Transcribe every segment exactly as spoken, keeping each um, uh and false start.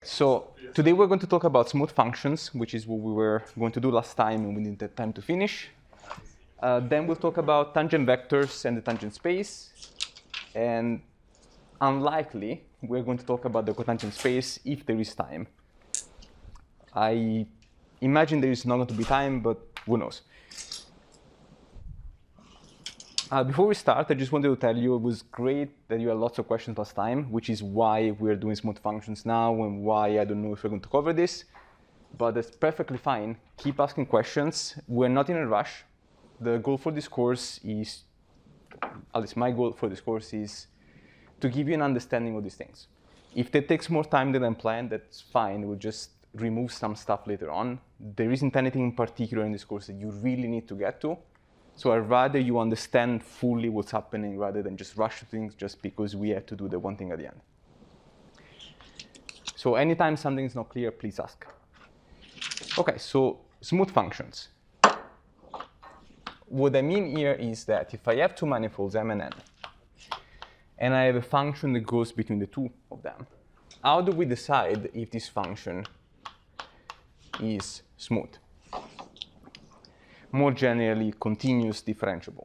So today we're going to talk about smooth functions, which is what we were going to do last time and we didn't have time to finish. Uh, then we'll talk about tangent vectors and the tangent space. And unlikely, we're going to talk about the cotangent space if there is time. I imagine there is not going to be time, but who knows. Uh, before we start, I just wanted to tell you it was great that you had lots of questions last time, which is why we're doing smooth functions now and why I don't know if we're going to cover this. But that's perfectly fine. Keep asking questions. We're not in a rush. The goal for this course is, at least my goal for this course is to give you an understanding of these things. If that takes more time than I planned, that's fine. We'll just remove some stuff later on. There isn't anything in particular in this course that you really need to get to. So I'd rather you understand fully what's happening rather than just rush things just because we had to do the one thing at the end. So anytime something is not clear, please ask. OK, so smooth functions. What I mean here is that if I have two manifolds, M and N, and I have a function that goes between the two of them, how do we decide if this function is smooth? More generally, continuous differentiable.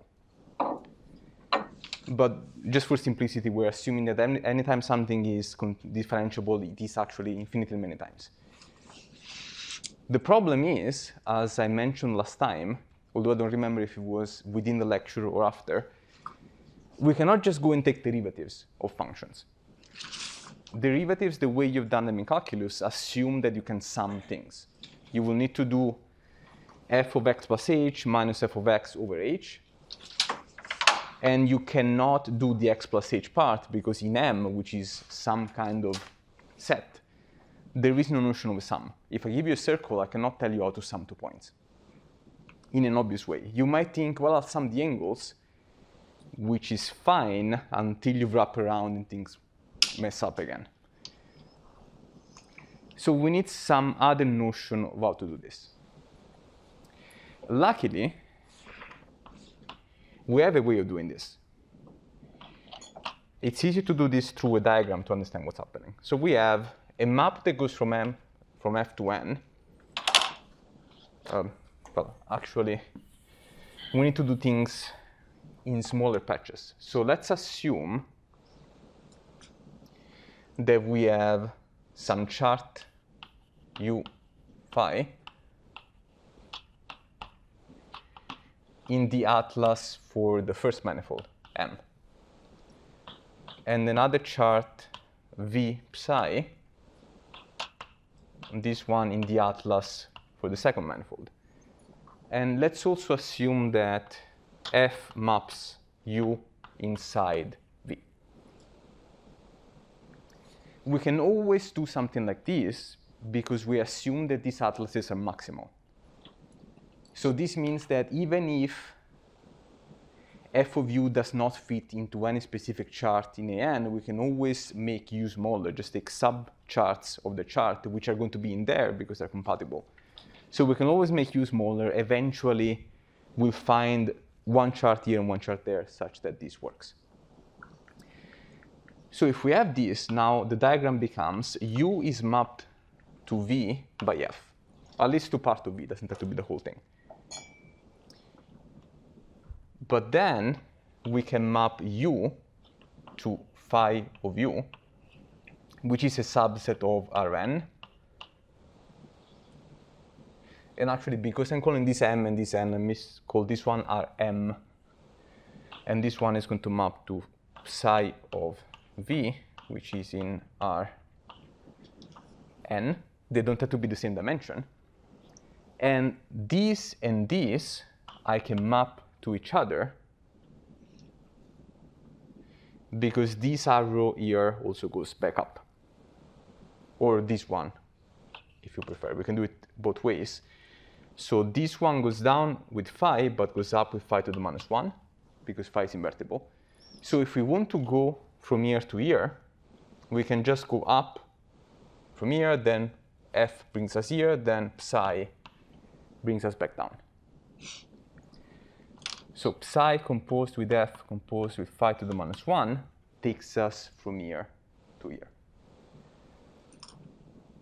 But just for simplicity, we're assuming that any, anytime something is differentiable, it is actually infinitely many times. The problem is, as I mentioned last time, although I don't remember if it was within the lecture or after, we cannot just go and take derivatives of functions. Derivatives, the way you've done them in calculus, assume that you can sum things. You will need to do f of x plus h minus f of x over h. And you cannot do the x plus h part because in M, which is some kind of set, there is no notion of a sum. If I give you a circle, I cannot tell you how to sum two points in an obvious way. You might think, well, I'll sum the angles, which is fine until you wrap around and things mess up again. So we need some other notion of how to do this. Luckily, we have a way of doing this. It's easy to do this through a diagram to understand what's happening. So we have a map that goes from M, from F to N. Um, well, actually, we need to do things in smaller patches. So let's assume that we have some chart U phi in the atlas for the first manifold, M. And another chart V psi, this one in the atlas for the second manifold. And let's also assume that F maps U inside V. We can always do something like this because we assume that these atlases are maximal. So this means that even if f of u does not fit into any specific chart in A N, we can always make u smaller, just take sub-charts of the chart, which are going to be in there because they're compatible. So we can always make u smaller. Eventually, we'll find one chart here and one chart there such that this works. So if we have this, now the diagram becomes u is mapped to V by F, at least to part of V, doesn't have to be the whole thing. But then we can map U to phi of U, which is a subset of Rn. And actually, because I'm calling this M and this N, I miscall this one Rm. And this one is going to map to psi of V, which is in Rn. They don't have to be the same dimension. And this and this, I can map to each other because this arrow here also goes back up. Or this one, if you prefer. We can do it both ways. So this one goes down with phi, but goes up with phi to the minus one, because phi is invertible. So if we want to go from here to here, we can just go up from here, then f brings us here, then psi brings us back down. So psi composed with f composed with phi to the minus one takes us from here to here.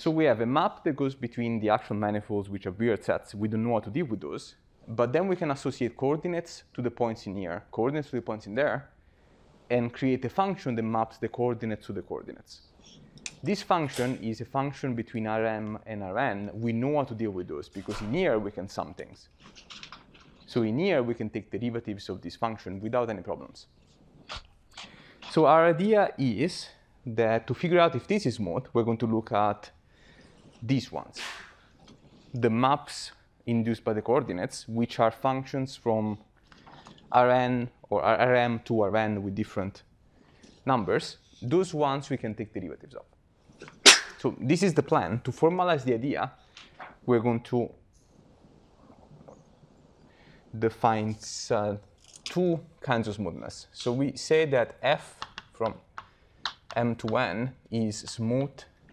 So we have a map that goes between the actual manifolds, which are weird sets. We don't know how to deal with those. But then we can associate coordinates to the points in here, coordinates to the points in there, and create a function that maps the coordinates to the coordinates. This function is a function between Rm and Rn. We know how to deal with those, because in here we can sum things. So in here we can take derivatives of this function without any problems. So our idea is that to figure out if this is smooth, we're going to look at these ones, the maps induced by the coordinates, which are functions from Rn or Rm to Rn with different numbers. Those ones we can take derivatives of. So this is the plan. To formalize the idea, we're going to define uh, two kinds of smoothness. So we say that f from m to n is smooth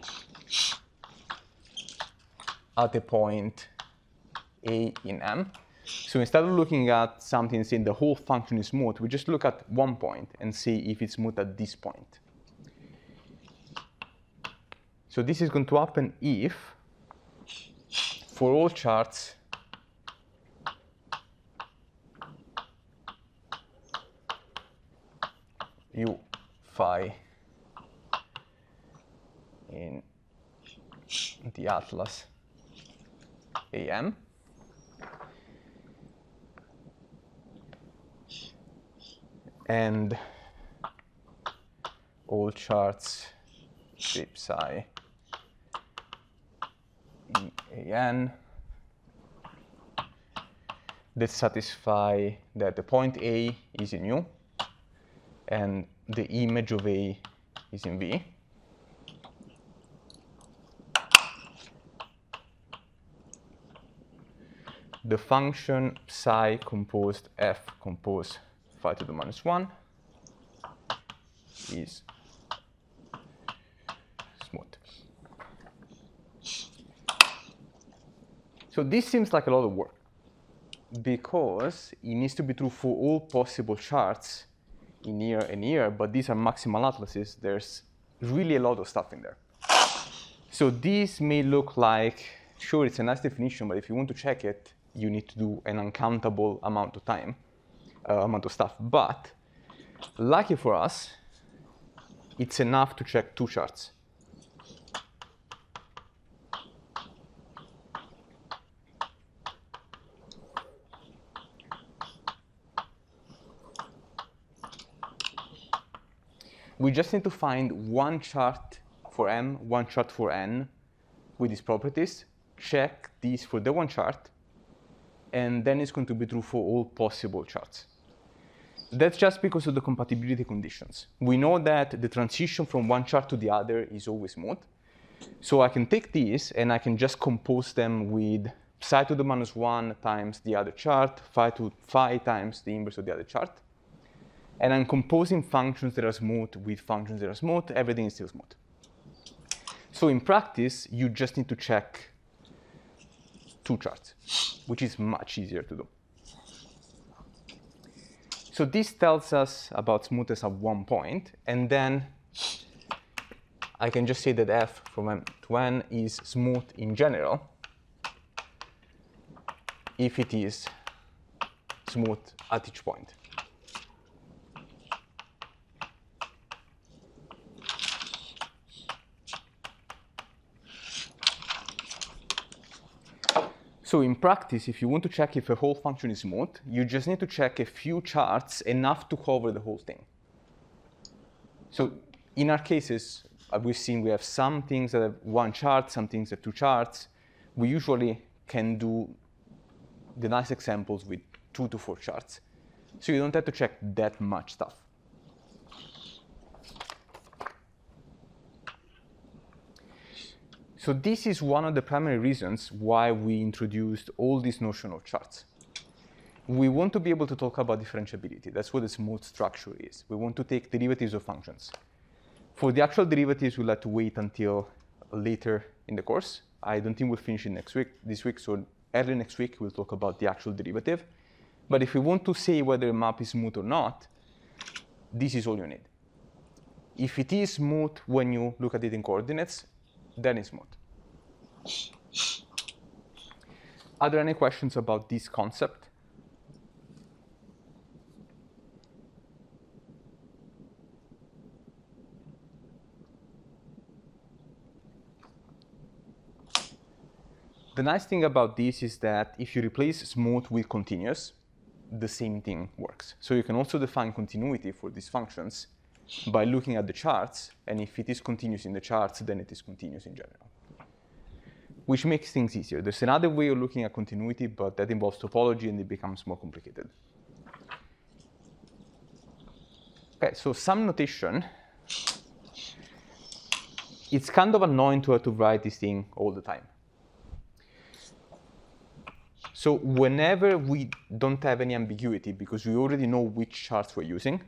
at a point a in m. So instead of looking at something saying the whole function is smooth, we just look at one point and see if it's smooth at this point. So this is going to happen if, for all charts u phi in the atlas A M, and all charts strip psi in A N that satisfy that the point A is in U and the image of A is in V. The function psi composed f composed phi to the minus one is smooth. So this seems like a lot of work, because it needs to be true for all possible charts in here and here, but these are maximal atlases. There's really a lot of stuff in there. So this may look like, sure, it's a nice definition, but if you want to check it, you need to do an uncountable amount of time, uh, amount of stuff. But lucky for us, it's enough to check two charts. We just need to find one chart for m, one chart for n with these properties, check these for the one chart, and then it's going to be true for all possible charts. That's just because of the compatibility conditions. We know that the transition from one chart to the other is always smooth. So I can take these and I can just compose them with psi to the minus one times the other chart, phi to phi times the inverse of the other chart. And I'm composing functions that are smooth with functions that are smooth. Everything is still smooth. So in practice, you just need to check two charts, which is much easier to do. So this tells us about smoothness at one point. And then I can just say that f from m to n is smooth in general if it is smooth at each point. So in practice, if you want to check if a whole function is smooth, you just need to check a few charts enough to cover the whole thing. So in our cases, we've seen we have some things that have one chart, some things that have two charts. We usually can do the nice examples with two to four charts. So you don't have to check that much stuff. So this is one of the primary reasons why we introduced all this notion of charts. We want to be able to talk about differentiability. That's what a smooth structure is. We want to take derivatives of functions. For the actual derivatives, we'll have to wait until later in the course. I don't think we'll finish it next week, this week, so early next week we'll talk about the actual derivative. But if we want to say whether a map is smooth or not, this is all you need. If it is smooth when you look at it in coordinates, then it's smooth. Are there any questions about this concept? The nice thing about this is that if you replace smooth with continuous, the same thing works. So you can also define continuity for these functions by looking at the charts, and if it is continuous in the charts, then it is continuous in general, which makes things easier. There's another way of looking at continuity, but that involves topology, and it becomes more complicated. Okay, so some notation. It's kind of annoying to have to write this thing all the time. So whenever we don't have any ambiguity, because we already know which charts we're using,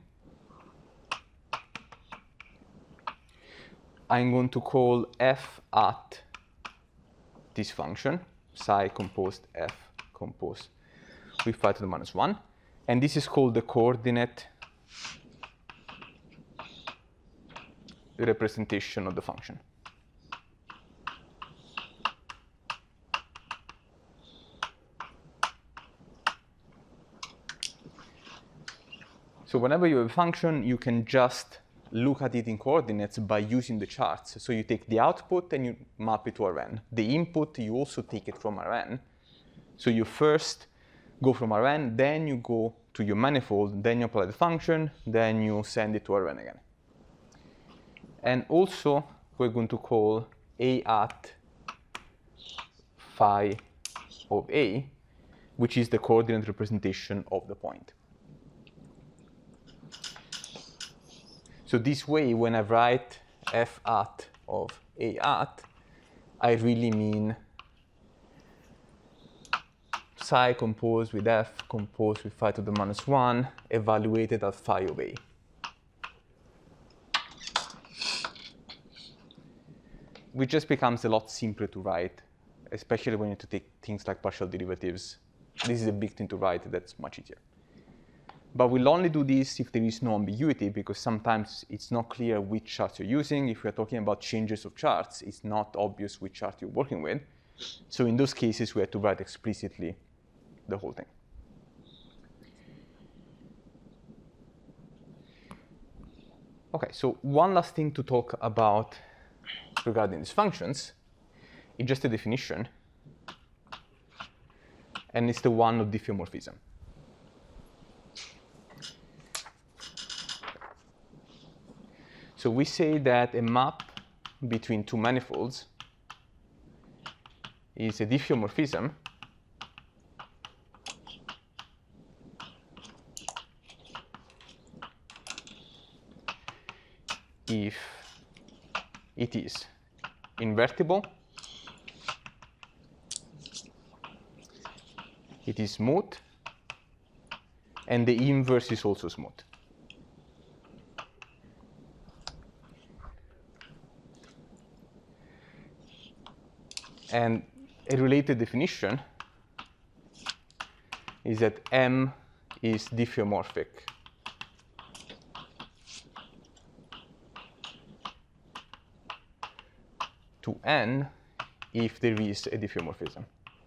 I'm going to call f at this function, psi composed f composed with phi to the minus one. And this is called the coordinate representation of the function. So whenever you have a function, you can just look at it in coordinates by using the charts. So you take the output and you map it to Rn. The input, you also take it from Rn. So you first go from Rn, then you go to your manifold, then you apply the function, then you send it to Rn again. And also, we're going to call a at phi of a, which is the coordinate representation of the point. So this way, when I write f at of a at, I really mean psi composed with f composed with phi to the minus one evaluated at phi of a. Which just becomes a lot simpler to write, especially when you have to take things like partial derivatives. This is a big thing to write, that's much easier. But we'll only do this if there is no ambiguity, because sometimes it's not clear which charts you're using. If we're talking about changes of charts, it's not obvious which chart you're working with. So in those cases, we have to write explicitly the whole thing. OK, so one last thing to talk about regarding these functions is just a definition. And it's the one of diffeomorphism. So we say that a map between two manifolds is a diffeomorphism if it is invertible, it is smooth, and the inverse is also smooth. And a related definition is that M is diffeomorphic to N if there is a diffeomorphism.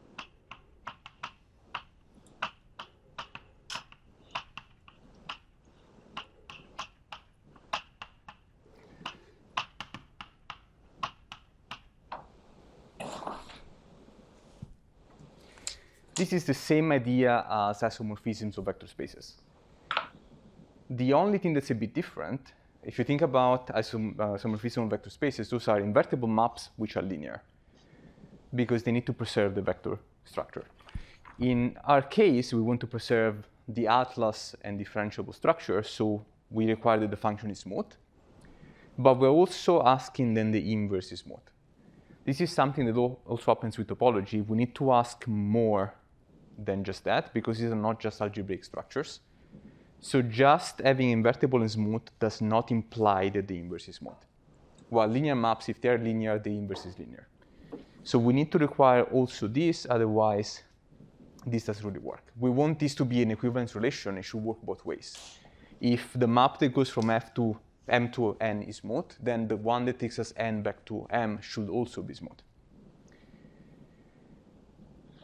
This is the same idea as isomorphisms of vector spaces. The only thing that's a bit different, if you think about isom uh, isomorphism of vector spaces, those are invertible maps which are linear, because they need to preserve the vector structure. In our case, we want to preserve the atlas and differentiable structure, so we require that the function is smooth. But we're also asking then the inverse is smooth. This is something that also happens with topology. We need to ask more than just that, because these are not just algebraic structures. So just having invertible and smooth does not imply that the inverse is smooth. While linear maps, if they're linear, the inverse is linear. So we need to require also this, otherwise this doesn't really work. We want this to be an equivalence relation. It should work both ways. If the map that goes from F to M to N is smooth, then the one that takes us N back to M should also be smooth.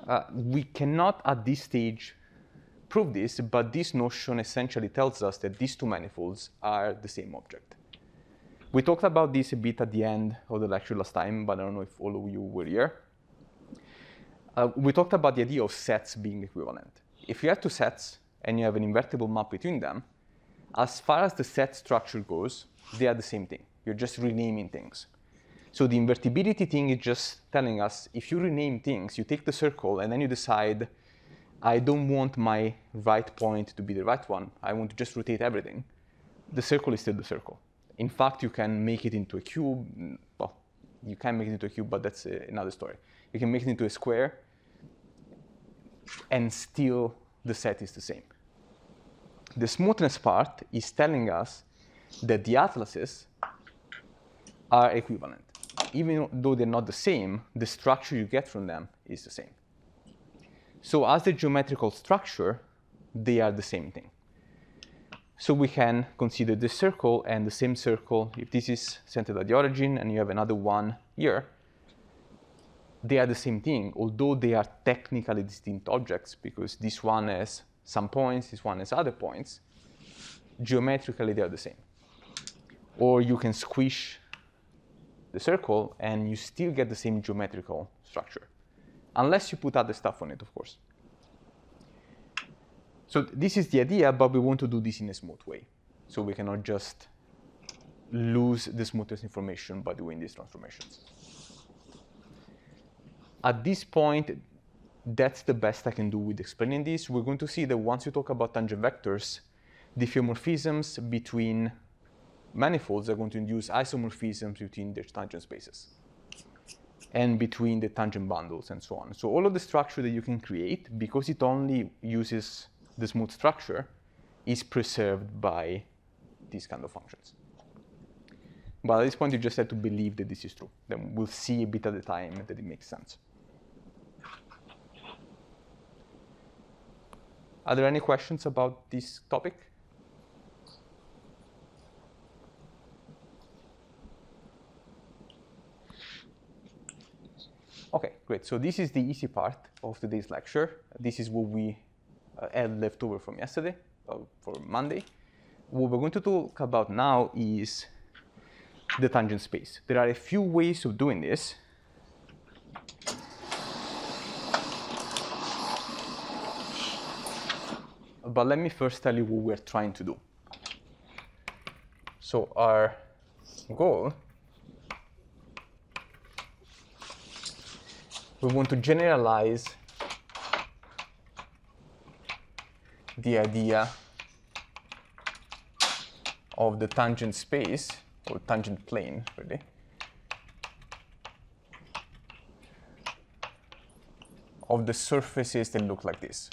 Uh, we cannot at this stage prove this, but this notion essentially tells us that these two manifolds are the same object. We talked about this a bit at the end of the lecture last time, but I don't know if all of you were here. Uh, we talked about the idea of sets being equivalent. If you have two sets and you have an invertible map between them, as far as the set structure goes, they are the same thing. You're just renaming things. So the invertibility thing is just telling us, if you rename things, you take the circle and then you decide, I don't want my right point to be the right one. I want to just rotate everything. The circle is still the circle. In fact, you can make it into a cube. Well, you can make it into a cube, but that's another story. You can make it into a square, and still the set is the same. The smoothness part is telling us that the atlases are equivalent. Even though they're not the same, the structure you get from them is the same. So as the geometrical structure, they are the same thing. So we can consider this circle and the same circle. If this is centered at the origin and you have another one here, they are the same thing, although they are technically distinct objects, because this one has some points, this one has other points. Geometrically, they are the same. Or you can squish the circle and you still get the same geometrical structure, unless you put other stuff on it, of course. So this is the idea, but we want to do this in a smooth way. So we cannot just lose the smoothness information by doing these transformations. At this point, that's the best I can do with explaining this. We're going to see that once you talk about tangent vectors, diffeomorphisms between manifolds are going to induce isomorphisms between their tangent spaces and between the tangent bundles and so on. So all of the structure that you can create, because it only uses the smooth structure, is preserved by these kind of functions. But at this point, you just have to believe that this is true. Then we'll see a bit at a time that it makes sense. Are there any questions about this topic? OK, great. So this is the easy part of today's lecture. This is what we uh, had left over from yesterday, uh, for Monday. What we're going to talk about now is the tangent space. There are a few ways of doing this. But let me first tell you what we're trying to do. So our goal, we want to generalize the idea of the tangent space, or tangent plane, really, of the surfaces that look like this.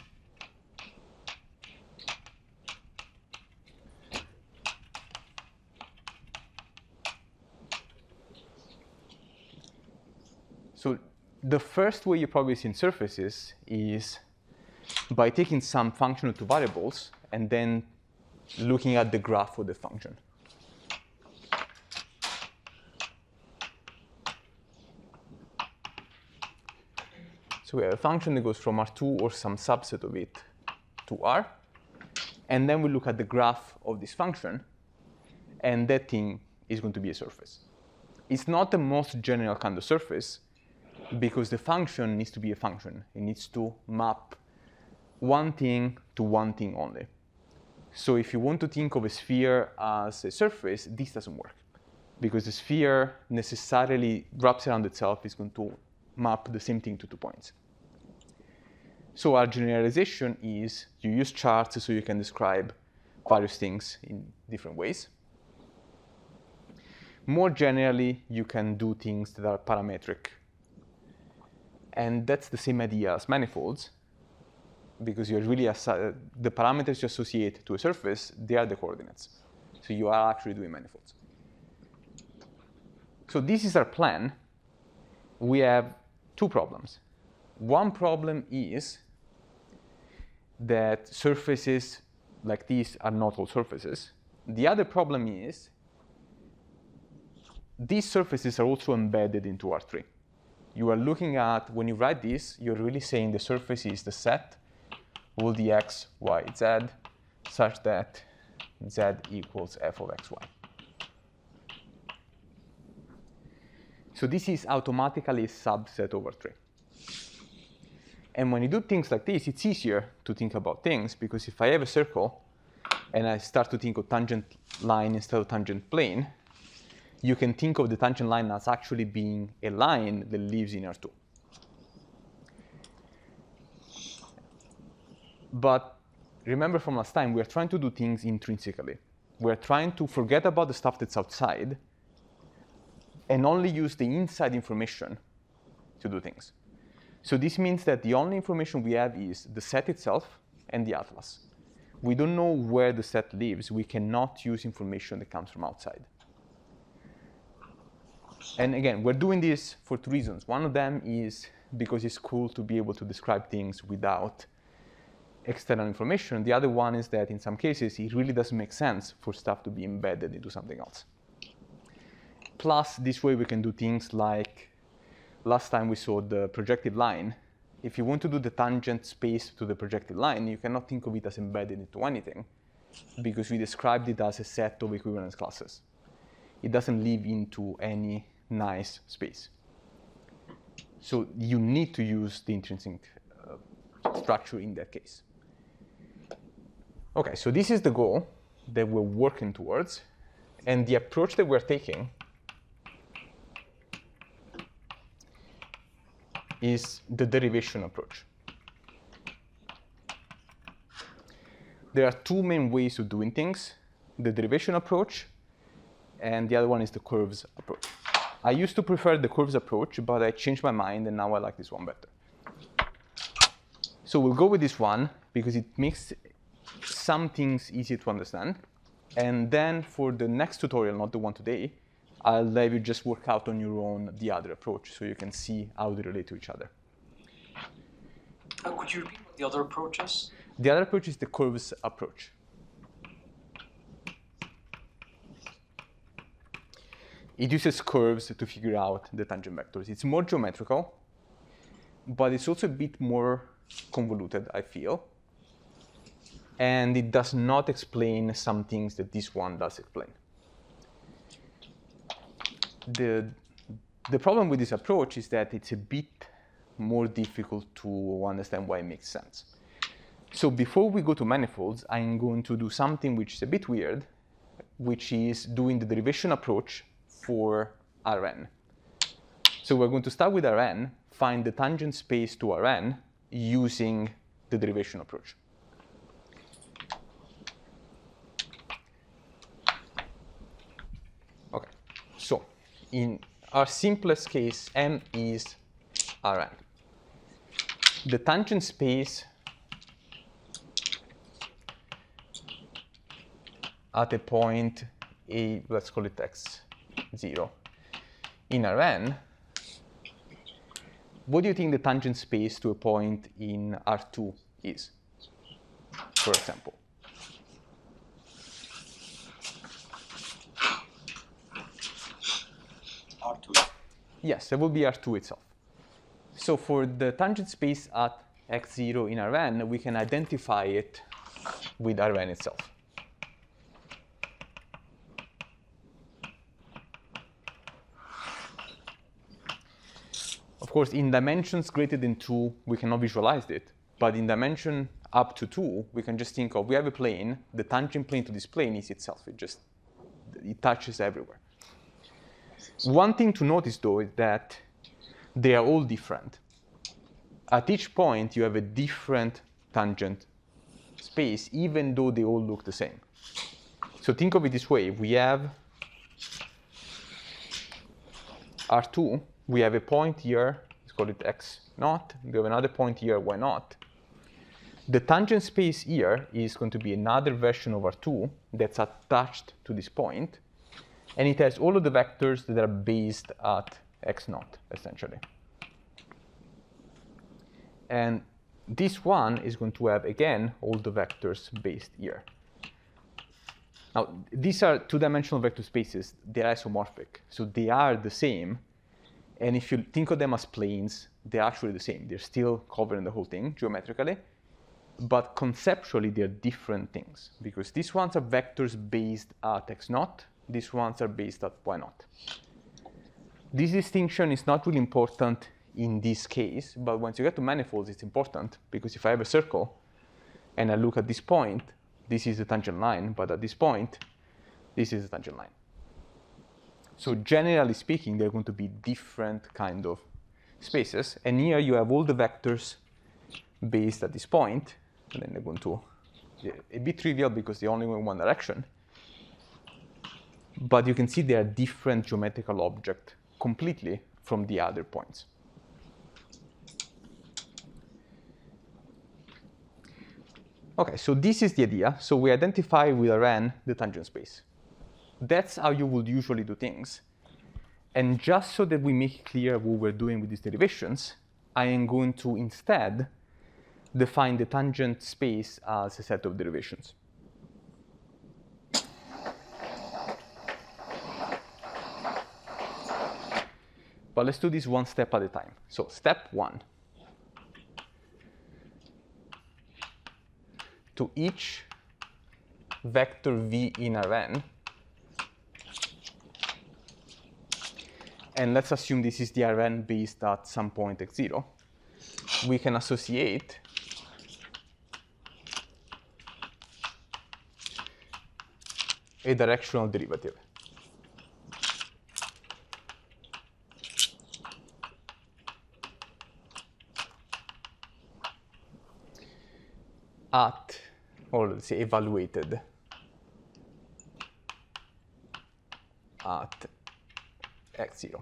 So the first way you probably see in surfaces is by taking some function of two variables and then looking at the graph of the function. So we have a function that goes from R two or some subset of it to R. And then we look at the graph of this function. And that thing is going to be a surface. It's not the most general kind of surface, because the function needs to be a function. It needs to map one thing to one thing only. So if you want to think of a sphere as a surface, this doesn't work, because the sphere necessarily wraps around itself is going to map the same thing to two points. So our generalization is you use charts so you can describe various things in different ways. More generally, you can do things that are parametric. And that's the same idea as manifolds, because you're really the parameters you associate to a surface, they are the coordinates. So you are actually doing manifolds. So this is our plan. We have two problems. One problem is that surfaces like these are not all surfaces. The other problem is these surfaces are also embedded into R three. you are looking at, when you write this, you're really saying the surface is the set all the x, y, z, such that z equals f of xy. So this is automatically a subset over three. And when you do things like this, it's easier to think about things, because if I have a circle and I start to think of tangent line instead of tangent plane, you can think of the tangent line as actually being a line that lives in R two. But remember from last time, we're trying to do things intrinsically. We're trying to forget about the stuff that's outside and only use the inside information to do things. So this means that the only information we have is the set itself and the atlas. We don't know where the set lives. We cannot use information that comes from outside. And again, we're doing this for two reasons. One of them is because it's cool to be able to describe things without external information. The other one is that in some cases, it really doesn't make sense for stuff to be embedded into something else. Plus, this way we can do things like, last time we saw the projected line. If you want to do the tangent space to the projected line, you cannot think of it as embedded into anything, because we described it as a set of equivalence classes. It doesn't live into any nice space. So you need to use the intrinsic uh, structure in that case. OK, so this is the goal that we're working towards. And the approach that we're taking is the derivation approach. There are two main ways of doing things: the derivation approach, and the other one is the curves approach. I used to prefer the curves approach, but I changed my mind, and now I like this one better. So we'll go with this one, because it makes some things easy to understand. And then for the next tutorial, not the one today, I'll let you just work out on your own the other approach, so you can see how they relate to each other. Uh, could you repeat what the other approach is? The other approach is the curves approach. It uses curves to figure out the tangent vectors. It's more geometrical, but it's also a bit more convoluted, I feel. And it does not explain some things that this one does explain. The, the problem with this approach is that it's a bit more difficult to understand why it makes sense. So before we go to manifolds, I'm going to do something which is a bit weird, which is doing the derivation approach for Rn. So we're going to start with Rn, find the tangent space to Rn using the derivation approach. OK, so in our simplest case, M is Rn. The tangent space at a point A, let's call it x zero, in Rn, what do you think the tangent space to a point in R two is, for example? R two. Yes, it will be R two itself. So for the tangent space at x zero in Rn, we can identify it with Rn itself. Of course, in dimensions greater than two, we cannot visualize it. But in dimension up to two, we can just think of, we have a plane. The tangent plane to this plane is itself. It just it touches everywhere. One thing to notice, though, is that they are all different. At each point, you have a different tangent space, even though they all look the same. So think of it this way. We have R two. We have a point here, let's call it x naught. We have another point here, y naught. The tangent space here is going to be another version of R two that's attached to this point. And it has all of the vectors that are based at x naught, essentially. And this one is going to have, again, all the vectors based here. Now, these are two-dimensional vector spaces. They're isomorphic. So they are the same. And if you think of them as planes, they're actually the same. They're still covering the whole thing geometrically. But conceptually, they're different things. Because these ones are vectors based at x naught. These ones are based at y naught. This distinction is not really important in this case. But once you get to manifolds, it's important. Because if I have a circle, and I look at this point, this is the tangent line. But at this point, this is the tangent line. So generally speaking, they're going to be different kind of spaces. And here you have all the vectors based at this point. And then they're going to be a bit trivial because they only go in one direction. But you can see they are different geometrical objects completely from the other points. OK, so this is the idea. So we identify with Rn the tangent space. That's how you would usually do things. And just so that we make clear what we're doing with these derivations, I am going to instead define the tangent space as a set of derivations. But let's do this one step at a time. So step one. To each vector v in Rn, and let's assume this is the Rn based at some point x zero, we can associate a directional derivative. At, or let's say evaluated at x zero.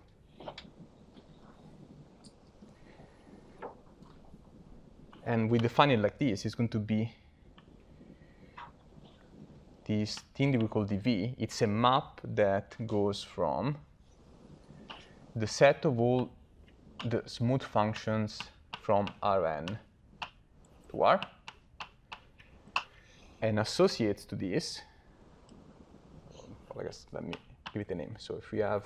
And we define it like this. It's going to be this thing that we call dv. It's a map that goes from the set of all the smooth functions from Rn to R and associates to this. Well, I guess let me give it a name. So if we have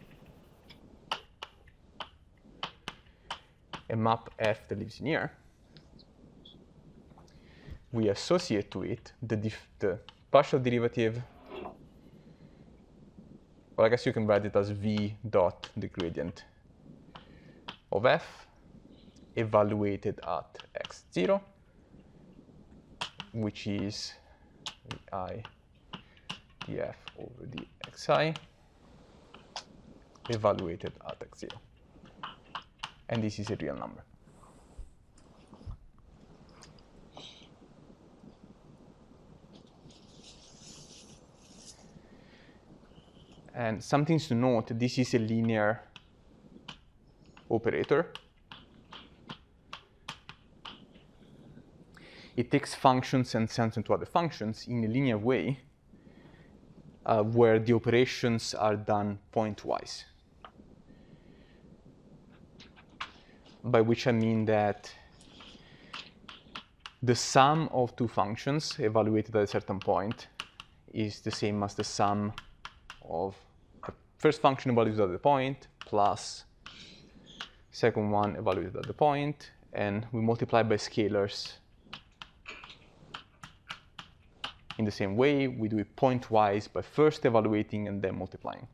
a map F that lives in here, we associate to it the, dif the partial derivative, well, I guess you can write it as v dot the gradient of f evaluated at x zero, which is I df over dxi evaluated at x zero. And this is a real number. And some things to note, this is a linear operator. It takes functions and sends them to other functions in a linear way, uh, where the operations are done pointwise. By which I mean that the sum of two functions evaluated at a certain point is the same as the sum of the first function evaluated at the point plus second one evaluated at the point, and we multiply by scalars in the same way. We do it pointwise by first evaluating and then multiplying.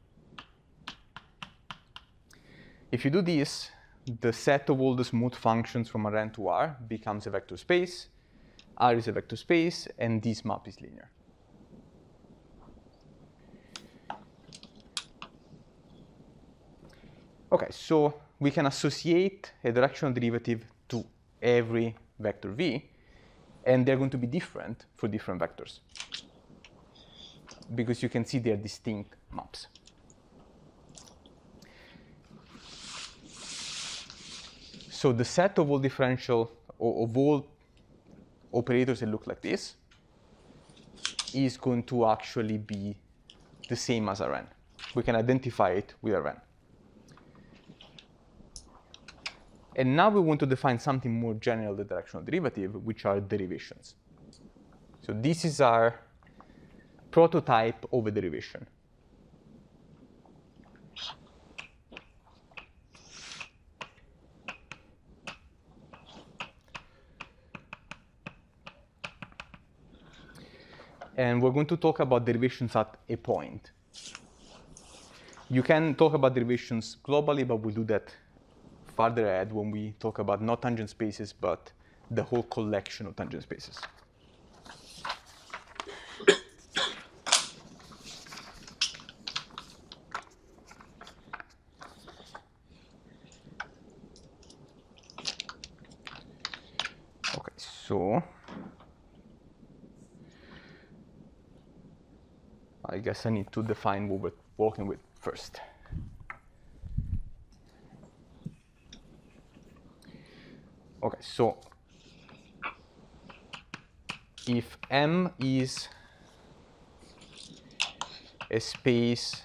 If you do this, the set of all the smooth functions from Rn to R becomes a vector space. R is a vector space, and this map is linear. OK, so we can associate a directional derivative to every vector v, and they're going to be different for different vectors, because you can see they're distinct maps. So the set of all differential, or of all operators that look like this, is going to actually be the same as Rn. We can identify it with Rn. And now we want to define something more general, the directional derivative, which are derivations. So this is our prototype of a derivation. And we're going to talk about derivations at a point. You can talk about derivations globally, but we'll do that farther ahead when we talk about not tangent spaces, but the whole collection of tangent spaces. Okay, so I guess I need to define what we're working with first. Okay, so if M is a space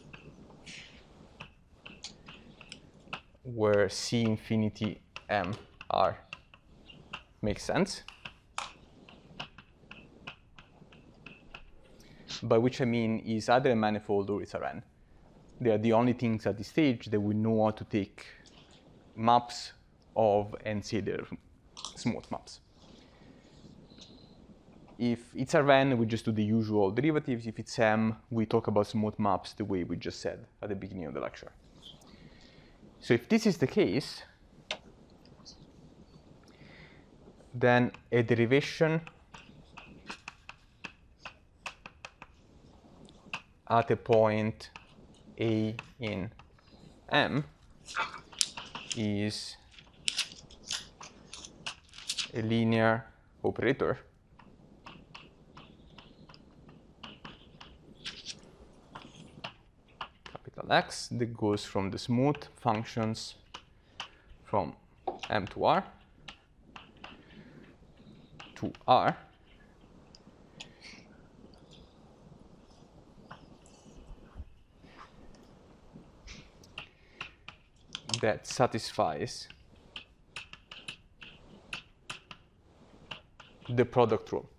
where C infinity M R makes sense, by which I mean is either a manifold or it's a Rn. They are the only things at this stage that we know how to take maps of and say they're smooth maps. If it's a Rn, we just do the usual derivatives. If it's M, we talk about smooth maps the way we just said at the beginning of the lecture. So if this is the case, then a derivation at a point A in M is a linear operator capital X that goes from the smooth functions from M to R to R that satisfies the product rule.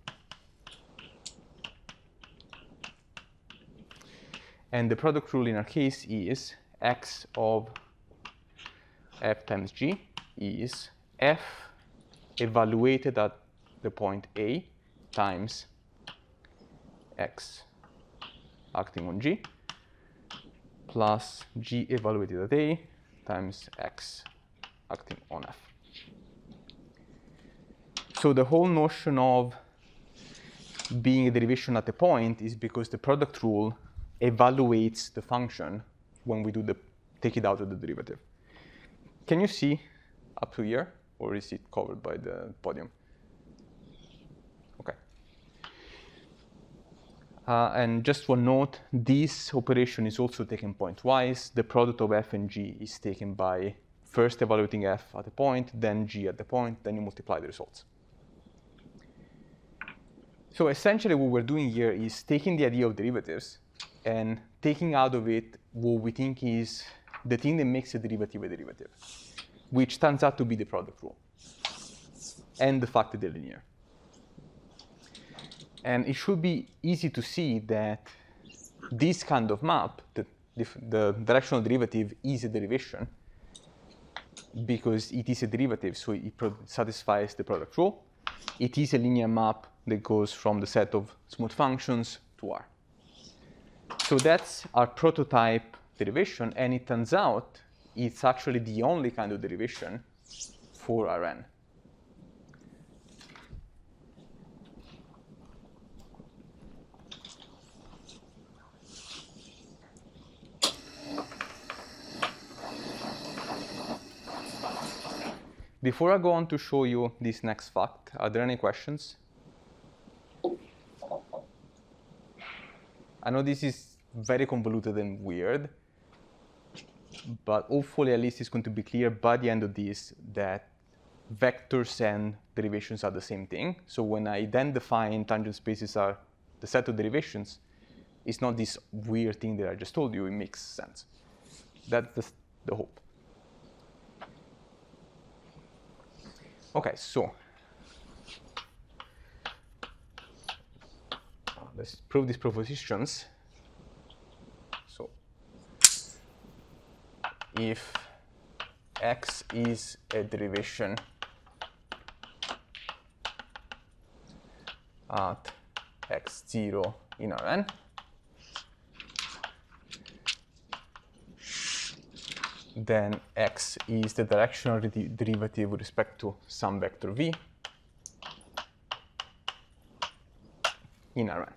And the product rule in our case is X of F times G is F evaluated at the point A times X acting on G plus G evaluated at A times X acting on F. So the whole notion of being a derivation at a point is because the product rule evaluates the function when we do the take it out of the derivative. Can you see up to here, or is it covered by the podium? Okay. Uh, and just one note, this operation is also taken pointwise. The product of F and G is taken by first evaluating F at a point, then G at the point, then you multiply the results. So essentially what we're doing here is taking the idea of derivatives and taking out of it what we think is the thing that makes a derivative a derivative, which turns out to be the product rule and the fact that they're linear. And it should be easy to see that this kind of map, the, the directional derivative, is a derivation because it is a derivative, so it satisfies the product rule. It is a linear map that goes from the set of smooth functions to R. So that's our prototype derivation, and it turns out it's actually the only kind of derivation for Rn. Before I go on to show you this next fact, are there any questions? I know this is very convoluted and weird, but hopefully at least it's going to be clear by the end of this that vectors and derivations are the same thing. So when I then define tangent spaces are the set of derivations, it's not this weird thing that I just told you, it makes sense. That's the, the hope. Okay, so let's prove these propositions. So if X is a derivation at x zero in Rn. Then x is the directional derivative with respect to some vector v in Rn.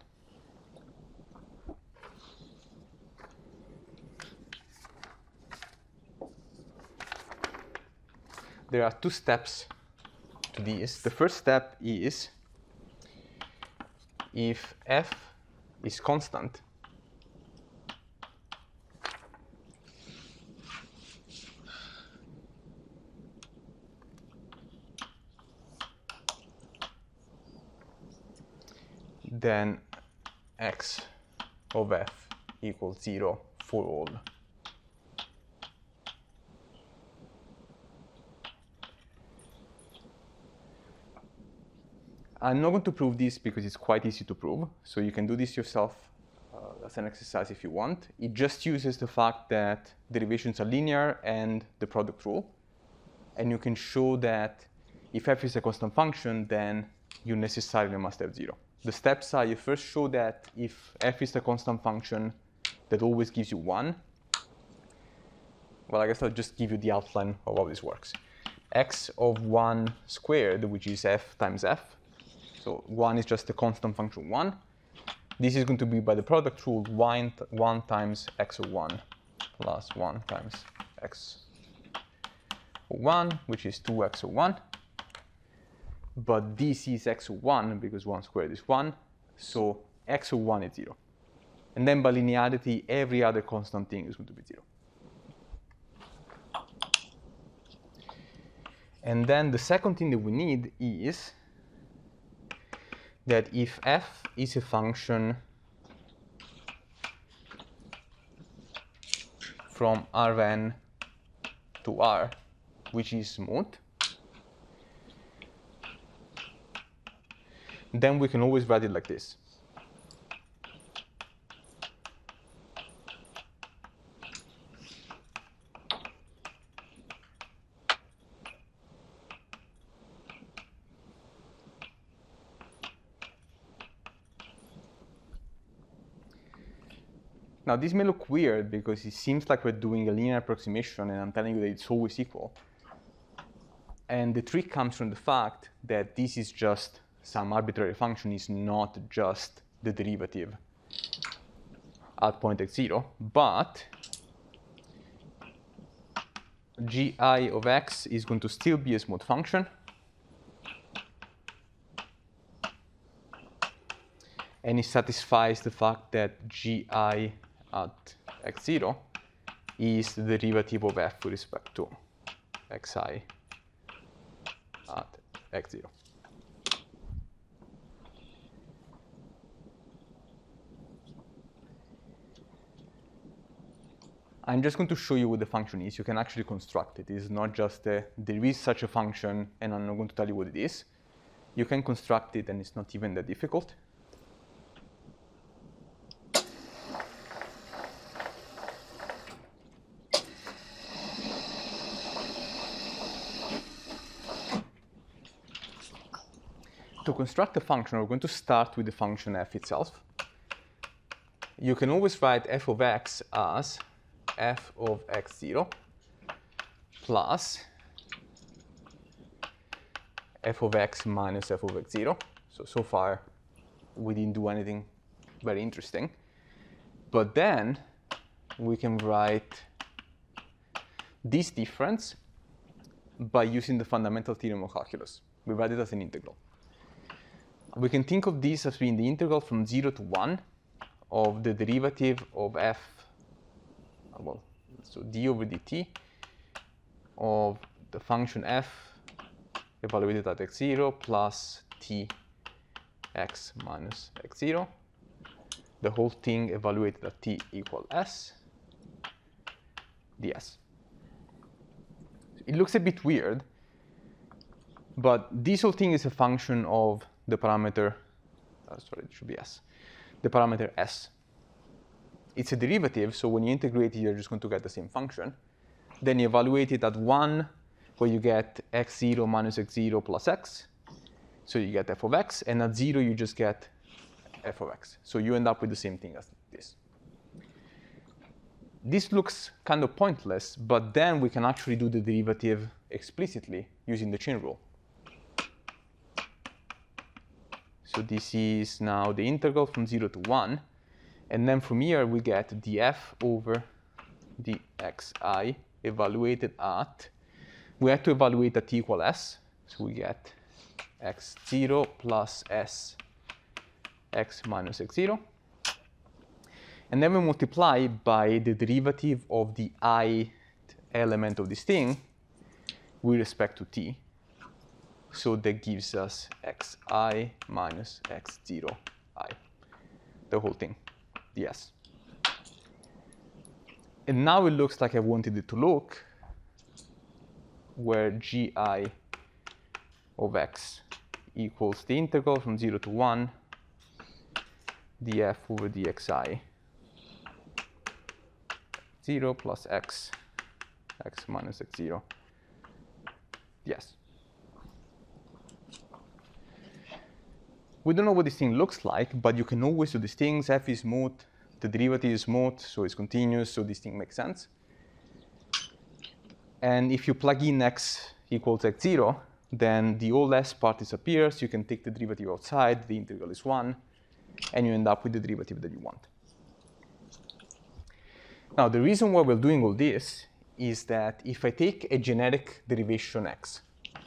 There are two steps to this. The first step is if f is constant, then x of f equals zero for all. I'm not going to prove this because it's quite easy to prove, so you can do this yourself uh, as an exercise if you want. It just uses the fact that derivations are linear and the product rule, and you can show that if f is a constant function, then you necessarily must have zero. The steps are: you first show that if f is a constant function that always gives you one. Well, I guess I'll just give you the outline of how this works. X of one squared, which is f times f. So one is just a constant function one. This is going to be, by the product rule, one, one times x of one plus one times x of one, which is two x of one. But this is x of one because one squared is one. So x of one is zero. And then by linearity, every other constant thing is going to be zero. And then the second thing that we need is that if f is a function from Rn to R, which is smooth, then we can always write it like this. Now, this may look weird because it seems like we're doing a linear approximation and I'm telling you that it's always equal. And the trick comes from the fact that this is just some arbitrary function, is not just the derivative at point x zero, but gi of x is going to still be a smooth function. And it satisfies the fact that gi at x zero is the derivative of f with respect to xi at x zero. I'm just going to show you what the function is. You can actually construct it. It is not just a, there is such a function, and I'm not going to tell you what it is. You can construct it, and it's not even that difficult. To construct a function, we're going to start with the function f itself. You can always write f of x as f of x zero plus f of x minus f of x zero. So, so far, we didn't do anything very interesting. But then we can write this difference by using the fundamental theorem of calculus. We write it as an integral. We can think of this as being the integral from zero to one of the derivative of f, well, so d over dt of the function f evaluated at x zero plus t x minus x zero, the whole thing evaluated at t equal s ds. It looks a bit weird, but this whole thing is a function of the parameter, uh, sorry, it should be s, the parameter s. It's a derivative, so when you integrate it, you're just going to get the same function. Then you evaluate it at one, where you get x zero minus x zero plus x. So you get f of x, and at zero, you just get f of x. So you end up with the same thing as this. This looks kind of pointless, but then we can actually do the derivative explicitly using the chain rule. So this is now the integral from zero to one. And then from here, we get df over dxi evaluated at, we have to evaluate at t equal s. So we get x zero plus s x minus x zero. And then we multiply by the derivative of the ith element of this thing with respect to t. So that gives us xi minus x zero I, the whole thing, ds. And now it looks like I wanted it to look, where gi of x equals the integral from zero to one df over dxi zero plus x x minus x zero. Yes. We don't know what this thing looks like, but you can always do these things. F is smooth, the derivative is smooth, so it's continuous, so this thing makes sense. And if you plug in x equals x zero, then the whole s part disappears. You can take the derivative outside, the integral is one, and you end up with the derivative that you want. Now, the reason why we're doing all this is that if I take a generic derivation x,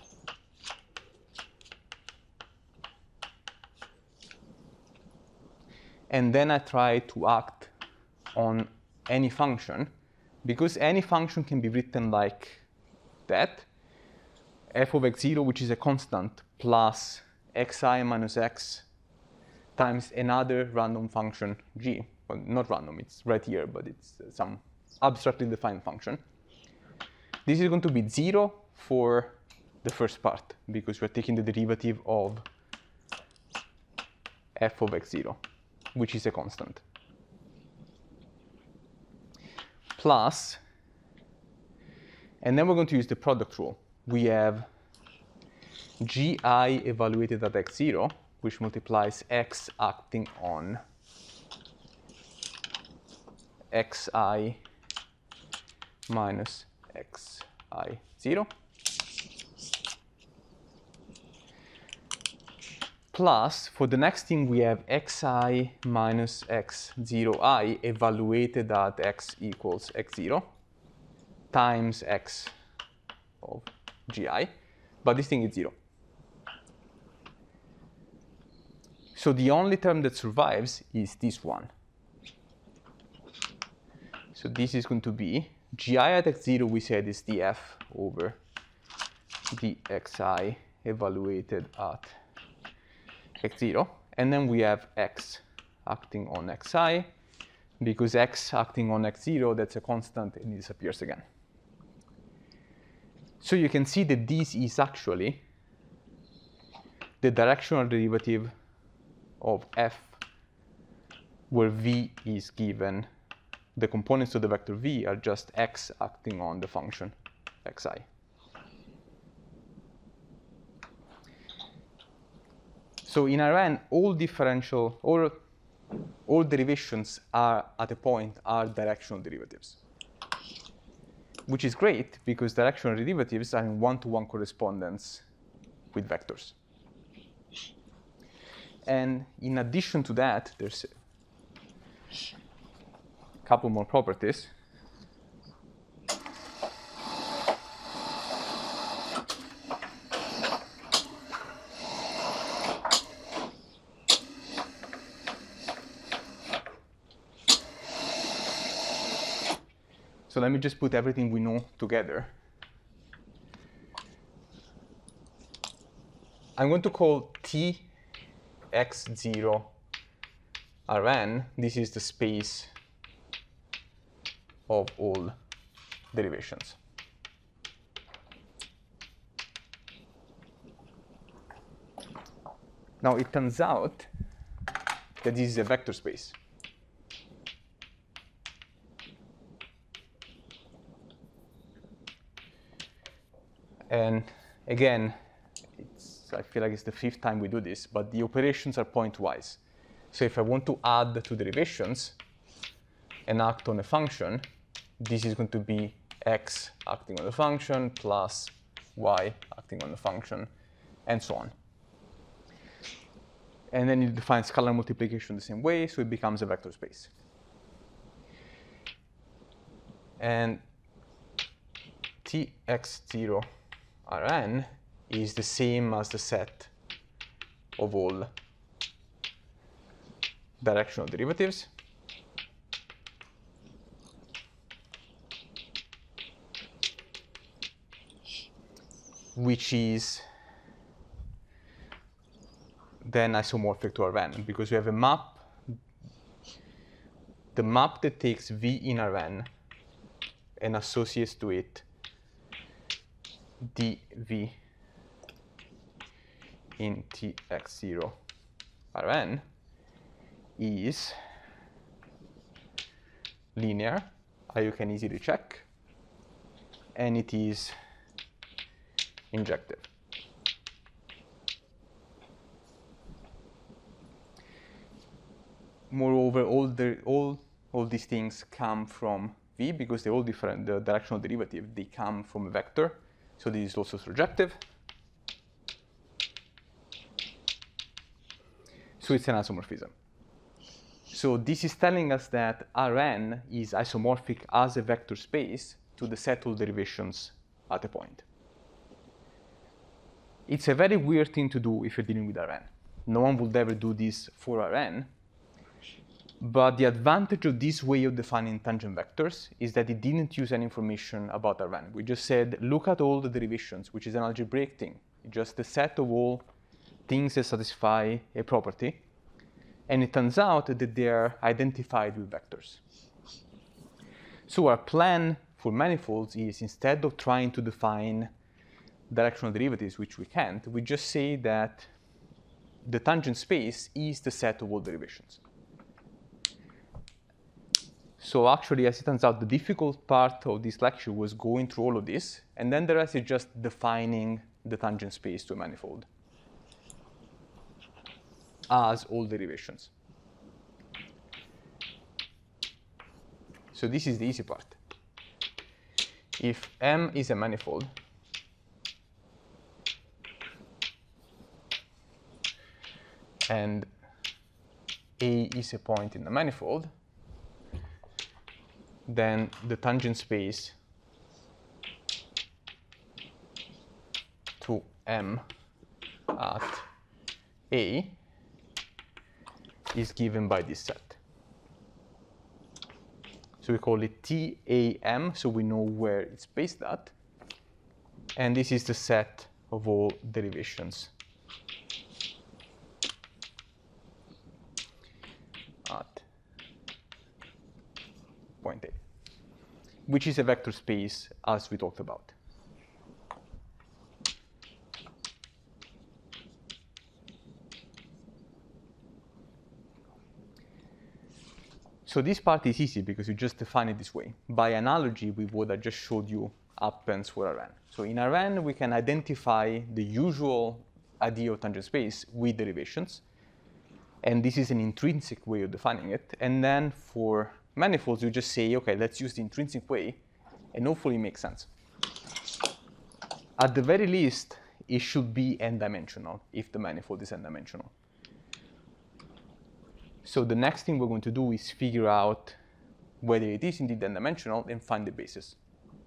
and then I try to act on any function, because any function can be written like that, f of x zero, which is a constant, plus xi minus x times another random function g. Well, not random, it's right here, but it's some abstractly defined function. This is going to be zero for the first part, because we're taking the derivative of f of x zero, which is a constant. Plus, and then we're going to use the product rule. We have gi evaluated at x zero, which multiplies x acting on xi minus xi zero, plus for the next thing we have xi minus x zero I evaluated at x equals x zero times x of gi, but this thing is zero. So the only term that survives is this one. So this is going to be gi at x zero, we said is df over dxi evaluated at x zero. And then we have x acting on xi, because x acting on x zero, that's a constant, and it disappears again. So you can see that this is actually the directional derivative of f, where v is given. The components of the vector v are just x acting on the function xi. So in Rn, all differential, all, all derivations are at a point are directional derivatives, which is great because directional derivatives are in one-to-one correspondence with vectors. And in addition to that, there's a couple more properties. So let me just put everything we know together. I'm going to call T x zero Rn. This is the space of all derivations. Now it turns out that this is a vector space. And again, it's, I feel like it's the fifth time we do this, but the operations are pointwise. So if I want to add two derivations and act on a function, this is going to be x acting on the function plus y acting on the function, and so on. And then you define scalar multiplication the same way, so it becomes a vector space. And T x zero Rn is the same as the set of all directional derivatives. Which is then isomorphic to Rn, because we have a map, the map that takes V in Rn and associates to it dV in T x zero Rn is linear, you can easily check, and it is injective. Moreover, all the all all these things come from V because they're all different. The directional derivative, they come from a vector, so this is also surjective. So it's an isomorphism. So this is telling us that Rn is isomorphic as a vector space to the set of derivations at a point. It's a very weird thing to do if you're dealing with Rn. No one would ever do this for Rn. But the advantage of this way of defining tangent vectors is that it didn't use any information about Rn. We just said, look at all the derivations, which is an algebraic thing. It's just the set of all things that satisfy a property. And it turns out that they're identified with vectors. So our plan for manifolds is, instead of trying to define directional derivatives, which we can't, we just say that the tangent space is the set of all derivations. So actually, as it turns out, the difficult part of this lecture was going through all of this, and then the rest is just defining the tangent space to a manifold as all derivations. So this is the easy part. If M is a manifold, and A is a point in the manifold, then the tangent space to M at A is given by this set. So we call it T A M, so we know where it's based at. And this is the set of all derivations at point A, which is a vector space as we talked about. So this part is easy because you just define it this way. By analogy with what I just showed you happens for Rn. So in Rn, we can identify the usual idea of tangent space with derivations. And this is an intrinsic way of defining it. And then for manifolds, you just say, OK, let's use the intrinsic way, and hopefully it makes sense. At the very least, it should be n-dimensional if the manifold is n-dimensional. So the next thing we're going to do is figure out whether it is indeed n-dimensional and find the basis.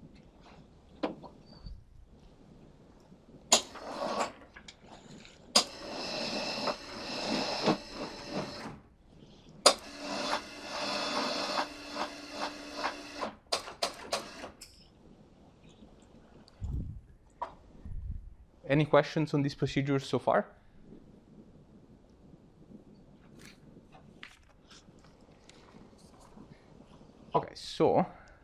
Any questions on this procedure so far? OK, so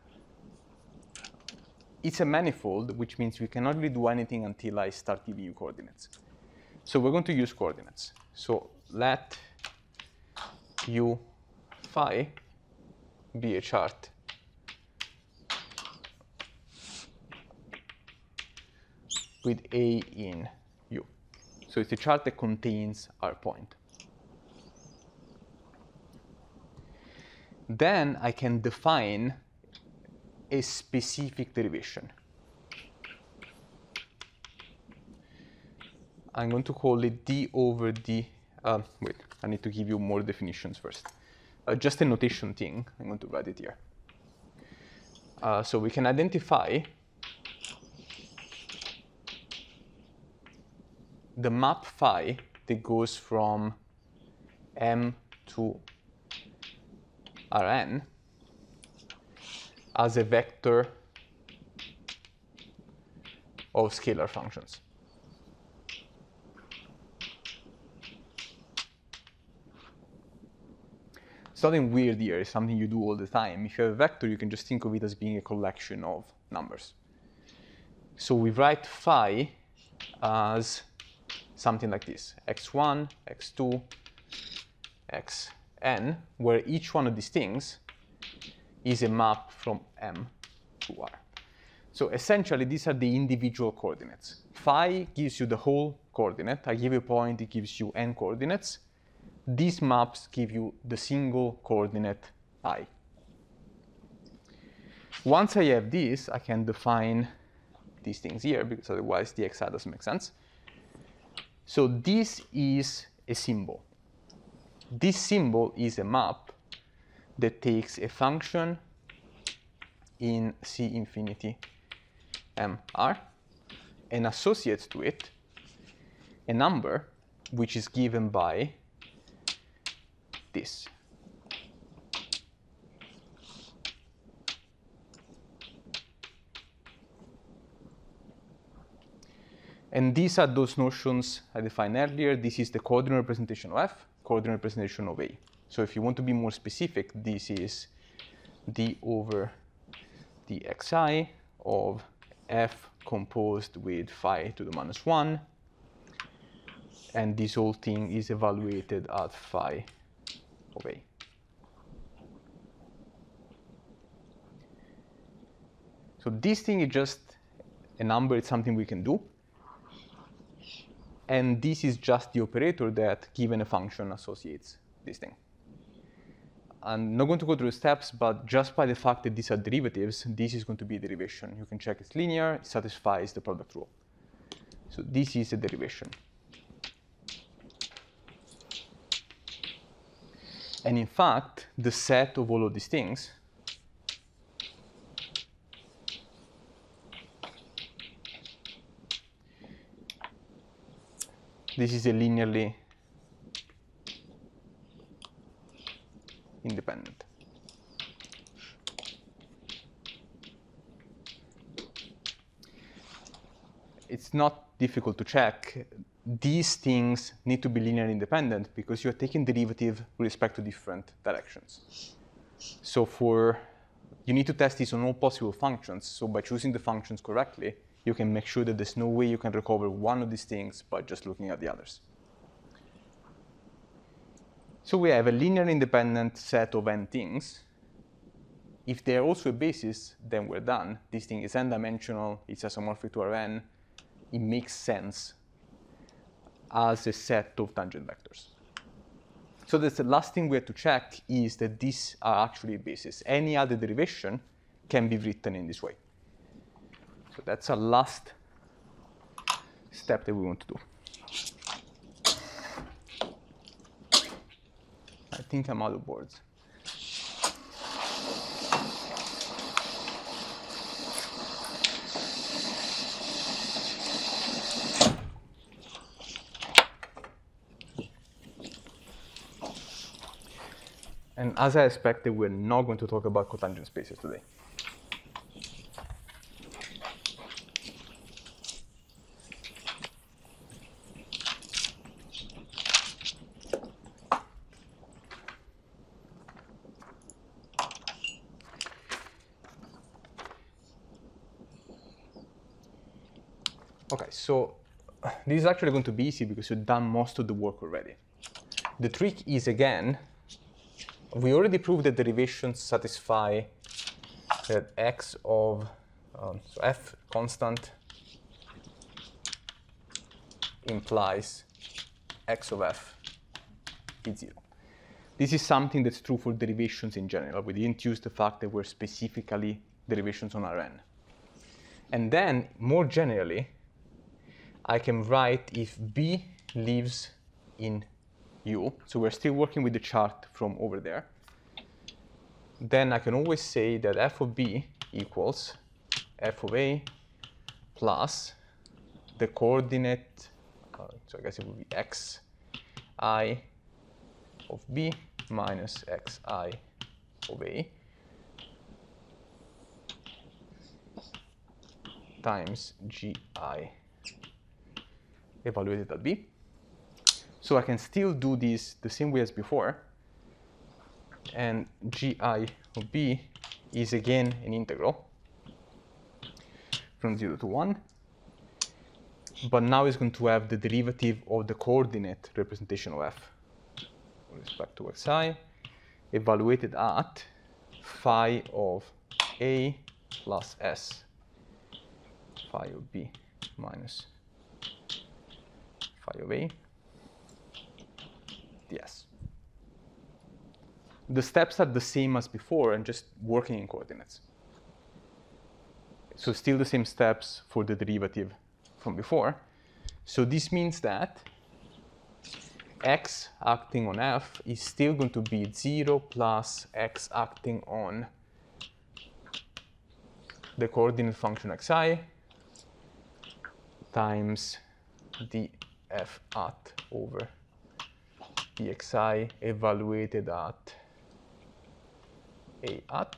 it's a manifold, which means we cannot really do anything until I start giving you coordinates. So we're going to use coordinates. So let U phi be a chart with A in U. So it's a chart that contains our point. then I can define a specific derivation. I'm going to call it d over d. Uh, wait, I need to give you more definitions first. Uh, just a notation thing. I'm going to write it here. Uh, so we can identify the map phi that goes from M to Rn as a vector of scalar functions. It's nothing weird here, it's something you do all the time. If you have a vector, you can just think of it as being a collection of numbers. So we write phi as something like this, x one, x two, xn, where each one of these things is a map from M to R. So essentially, these are the individual coordinates. Phi gives you the whole coordinate. I give you a point, it gives you n coordinates. These maps give you the single coordinate I. Once I have this, I can define these things here, because otherwise the xi doesn't make sense. So this is a symbol. This symbol is a map that takes a function in C infinity M R and associates to it a number which is given by this. And these are those notions I defined earlier. This is the coordinate representation of F, coordinate representation of A. So if you want to be more specific, this is d over dxi of F composed with phi to the minus one. And this whole thing is evaluated at phi of A. So this thing is just a number, it's something we can do. And this is just the operator that, given a function, associates this thing. I'm not going to go through the steps, but just by the fact that these are derivatives, this is going to be a derivation. You can check it's linear, it satisfies the product rule. So this is a derivation. And in fact, the set of all of these things this is a linearly independent. It's not difficult to check. These things need to be linearly independent because you're taking derivative with respect to different directions. So for you need to test this on all possible functions. So by choosing the functions correctly, you can make sure that there's no way you can recover one of these things by just looking at the others. So we have a linearly independent set of n things. If they're also a basis, then we're done. This thing is n-dimensional, it's isomorphic to Rn. It makes sense as a set of tangent vectors. So that's the last thing we have to check is that these are actually a basis. Any other derivation can be written in this way. So that's our last step that we want to do. I think I'm out of boards. And as I expected, we're not going to talk about cotangent spaces today. Okay, so this is actually going to be easy because you've done most of the work already. The trick is, again, we already proved that derivations satisfy that x of um, so f constant implies x of f is zero. This is something that's true for derivations in general. We didn't use the fact that we're specifically derivations on Rn. And then, more generally, I can write if B lives in U, so we're still working with the chart from over there, then I can always say that f of B equals f of A plus the coordinate, uh, so I guess it would be xi of B minus xi of A times gi evaluated at B. So I can still do this the same way as before, and gi of B is again an integral from zero to one, but now it's going to have the derivative of the coordinate representation of f with respect to xi, evaluated at phi of A plus S, phi of B minus phi of A ds. The steps are the same as before and just working in coordinates. So still the same steps for the derivative from before. So this means that x acting on f is still going to be zero plus x acting on the coordinate function xi times df at over dxi evaluated at a at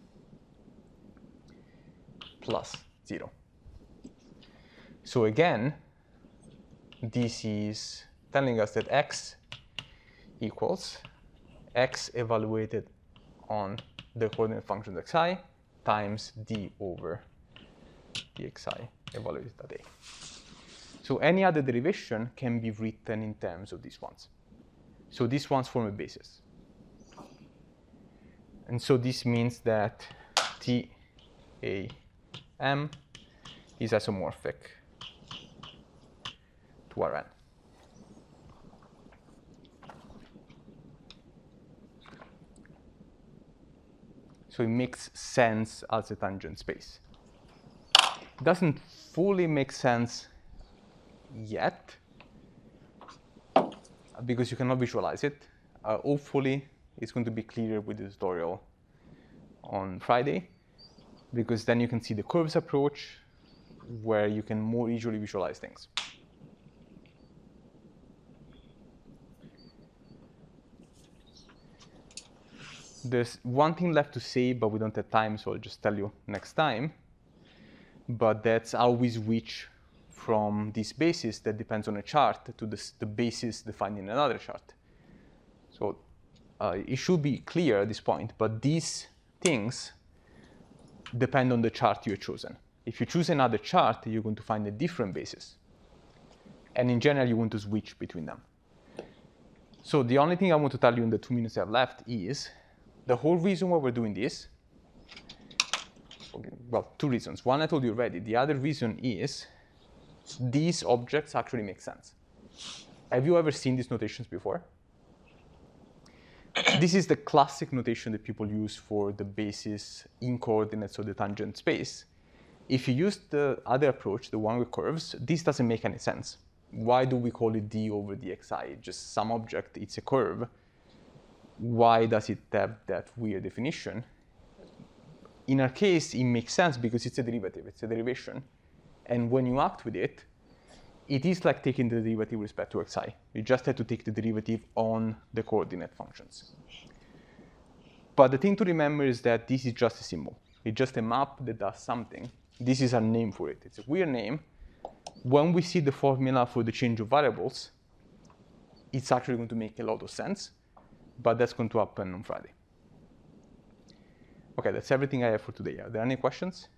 plus zero. So again, this is telling us that x equals x evaluated on the coordinate function xi times d over dxi evaluated at a. So any other derivation can be written in terms of these ones. So these ones form a basis. And so this means that T A M is isomorphic to Rn. So it makes sense as a tangent space. It doesn't fully make sense yet, because you cannot visualize it. Uh, hopefully, it's going to be clearer with the tutorial on Friday, because then you can see the curves approach, where you can more easily visualize things. There's one thing left to say, but we don't have time, so I'll just tell you next time. But that's how we switch from this basis that depends on a chart to this, the basis defined in another chart. So uh, it should be clear at this point, but these things depend on the chart you have chosen. If you choose another chart, you're going to find a different basis. And in general, you want to switch between them. So the only thing I want to tell you in the two minutes I have left is the whole reason why we're doing this. Okay, well, two reasons. One I told you already. The other reason is these objects actually make sense. Have you ever seen these notations before? This is the classic notation that people use for the basis in coordinates of the tangent space. If you use the other approach, the one with curves, this doesn't make any sense. Why do we call it d over dxi? Just some object, it's a curve. Why does it have that weird definition? In our case, it makes sense because it's a derivative, it's a derivation. And when you act with it, it is like taking the derivative with respect to xi. You just have to take the derivative on the coordinate functions. But the thing to remember is that this is just a symbol. It's just a map that does something. This is a name for it. It's a weird name. When we see the formula for the change of variables, it's actually going to make a lot of sense. But that's going to happen on Friday. OK, that's everything I have for today. Are there any questions?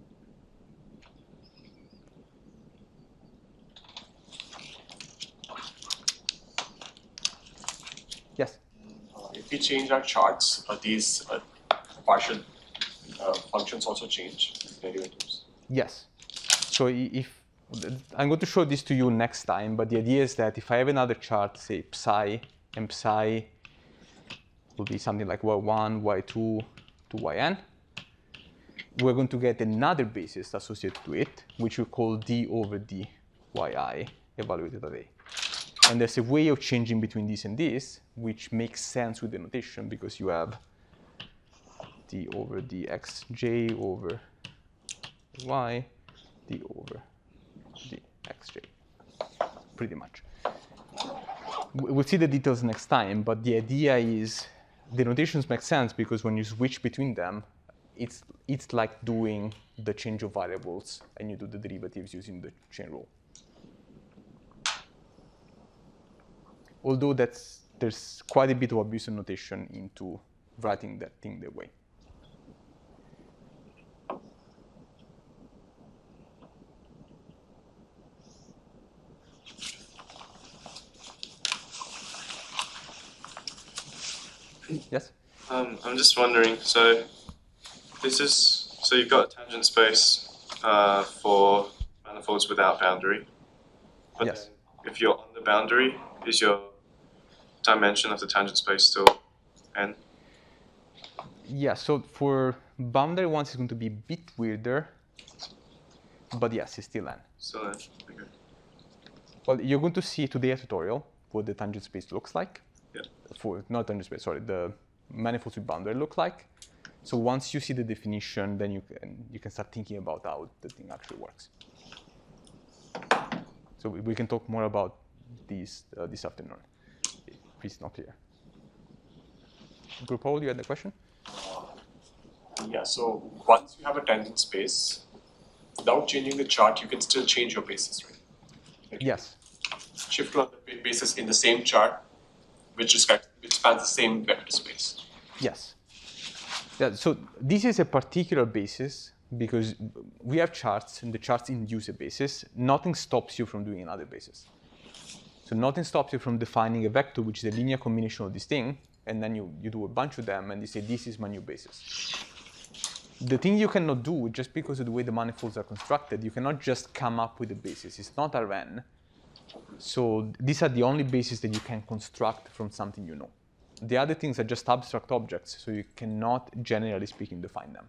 Yes? Uh, if we change our charts, uh, these uh, partial uh, functions also change derivatives? Yes. So if I'm going to show this to you next time, but the idea is that if I have another chart, say psi and psi will be something like y one, y two to yn. We're going to get another basis associated to it, which we call d over d yi evaluated at a. And there's a way of changing between this and this, which makes sense with the notation, because you have d over dxj over y, d over dxj, pretty much. We'll see the details next time, but the idea is the notations make sense because when you switch between them, it's, it's like doing the change of variables and you do the derivatives using the chain rule. Although that's, there's quite a bit of abuse of notation into writing that thing that way. Yes? Um, I'm just wondering, so this is, so you've got a tangent space uh, for manifolds without boundary. But Yes. then if you're on the boundary, is your dimension of the tangent space still n? Yeah, so for boundary ones, it's going to be a bit weirder, but yes, it's still n. Still n, okay. Well, you're going to see today a tutorial what the tangent space looks like. Yeah. For, not tangent space, sorry, the manifolds with boundary look like. So once you see the definition, then you can, you can start thinking about how the thing actually works. So we, we can talk more about these uh, this afternoon, if it's not clear. Paul, you had the question? Yeah, so once you have a tangent space, without changing the chart, you can still change your basis, right? Like Yes. shift to another basis in the same chart, which is which spans the same vector space. Yes. Yeah, so this is a particular basis because we have charts and the charts induce a basis. Nothing stops you from doing another basis. So nothing stops you from defining a vector, which is a linear combination of this thing, and then you, you do a bunch of them and you say, this is my new basis. The thing you cannot do, just because of the way the manifolds are constructed, you cannot just come up with a basis. It's not Rn. So these are the only bases that you can construct from something you know. The other things are just abstract objects, so you cannot, generally speaking, define them.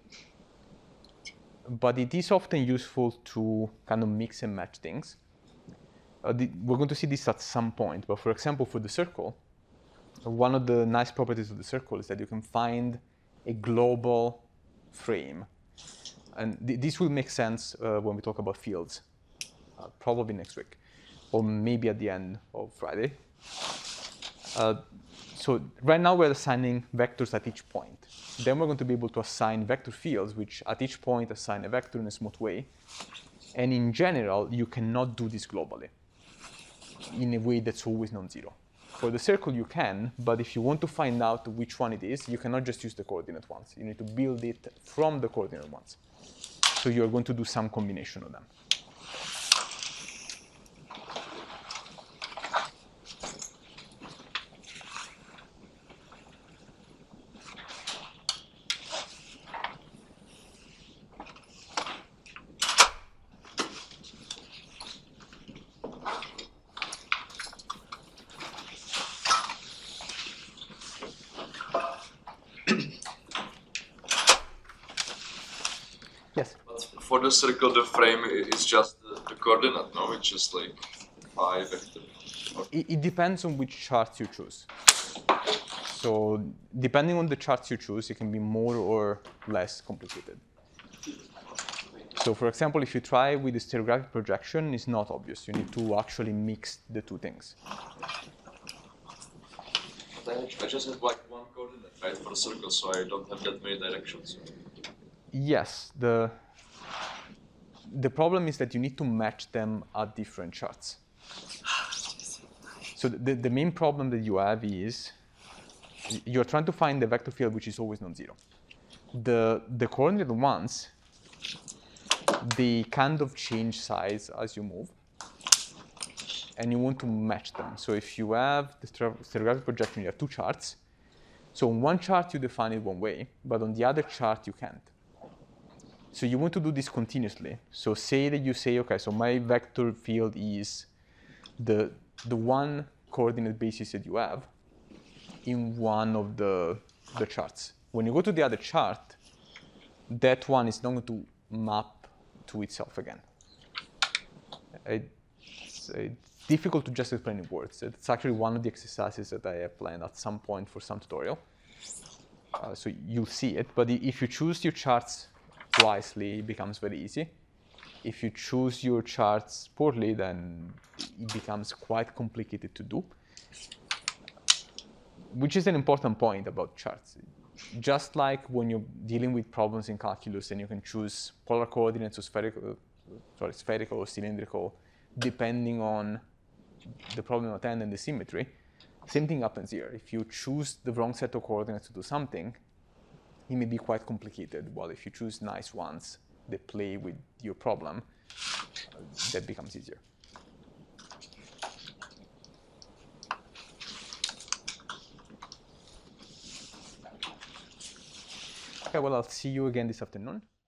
But it is often useful to kind of mix and match things. Uh, the, we're going to see this at some point, but for example, for the circle, one of the nice properties of the circle is that you can find a global frame. And th this will make sense uh, when we talk about fields, uh, probably next week, or maybe at the end of Friday. Uh, so right now we're assigning vectors at each point. Then we're going to be able to assign vector fields, which at each point assign a vector in a smooth way. And in general, you cannot do this globally in a way that's always non-zero. For the circle, you can, but if you want to find out which one it is, you cannot just use the coordinate ones. You need to build it from the coordinate ones. So you're going to do some combination of them. Yes? For the circle, the frame is just the, the coordinate, no? It's just like phi vector. It, it depends on which charts you choose. So depending on the charts you choose, it can be more or less complicated. So for example, if you try with the stereographic projection, it's not obvious. You need to actually mix the two things. I just have like one coordinate, right, for the circle, so I don't have that many directions. Yes, the, the problem is that you need to match them at different charts. So the, the main problem that you have is you're trying to find the vector field which is always non-zero. The, the coordinate ones, they kind of change size as you move, and you want to match them. So if you have the stereographic projection, you have two charts. So on one chart you define it one way, but on the other chart you can't. So you want to do this continuously. So say that you say, okay, so my vector field is the, the one coordinate basis that you have. in one of the, the charts. When you go to the other chart, that one is not going to map to itself again. It's, it's difficult to just explain in words. It's actually one of the exercises that I have planned at some point for some tutorial. Uh, so you'll see it, but if you choose your charts wisely, it becomes very easy. If you choose your charts poorly, then it becomes quite complicated to do, which is an important point about charts. Just like when you're dealing with problems in calculus and you can choose polar coordinates or spherical, sorry, spherical or cylindrical, depending on the problem at hand and the symmetry, same thing happens here. If you choose the wrong set of coordinates to do something, it may be quite complicated. While if you choose nice ones that play with your problem, that becomes easier. Okay, well, I'll see you again this afternoon.